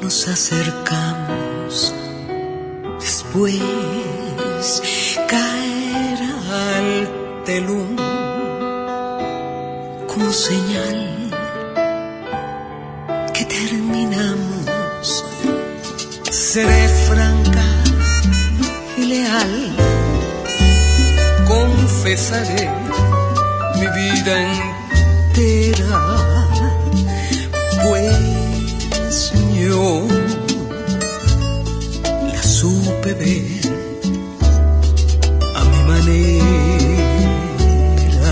Nos acercamos, después caerá el telón como señal que terminamos. Seré franca y leal, confesaré mi vida entera, pues yo la supe ver a mi manera.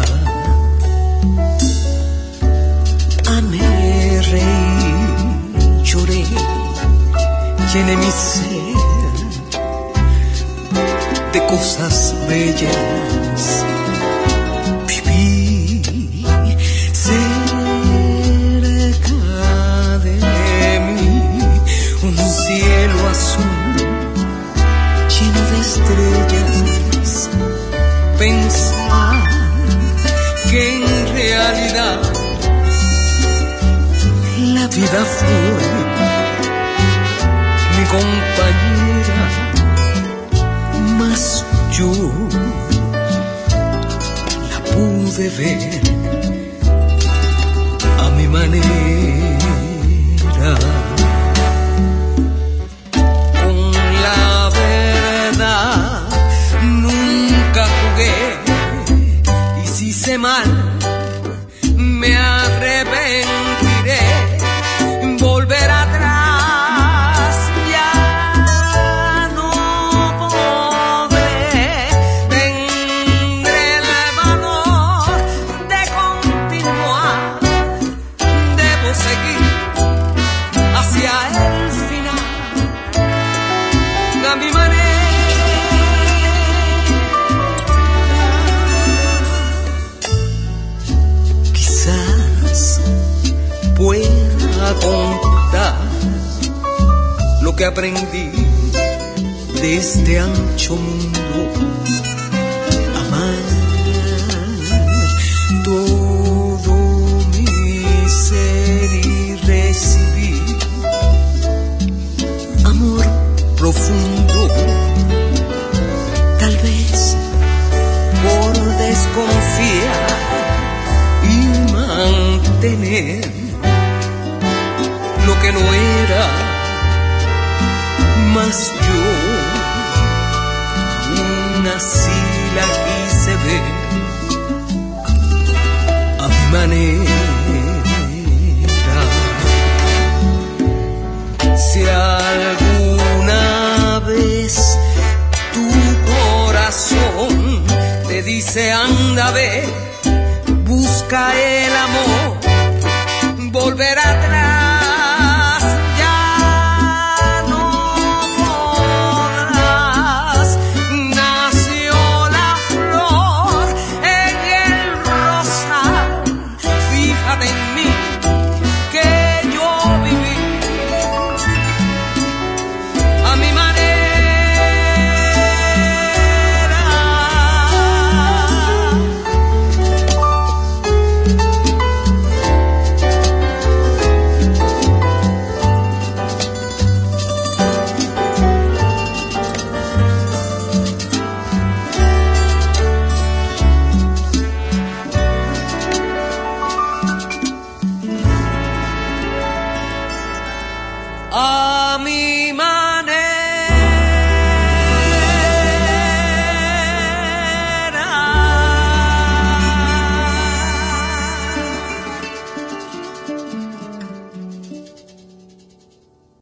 Amé, reí, lloré, llené mi ser de cosas bellas. Viví cerca de mí un cielo azul lleno de estrellas. Pensar que en realidad la vida fue mi compañera, mas yo la pude ver a mi manera. Con la verdad nunca jugué, y si hice mal me arrepentiré. Volver atrás ya no podré. Tendré el valor de continuar. Debo seguir hacia el final a mi manera. Quizás pueda contar lo que aprendí de este ancho mundo. Amar todo mi ser y recibir amor profundo. Tal vez por desconfiar y mantener lo que no era, mas yo aún así la quise ver a mi manera. Si alguna vez tu corazón te dice anda ve, busca el amor, volver atrás. A mi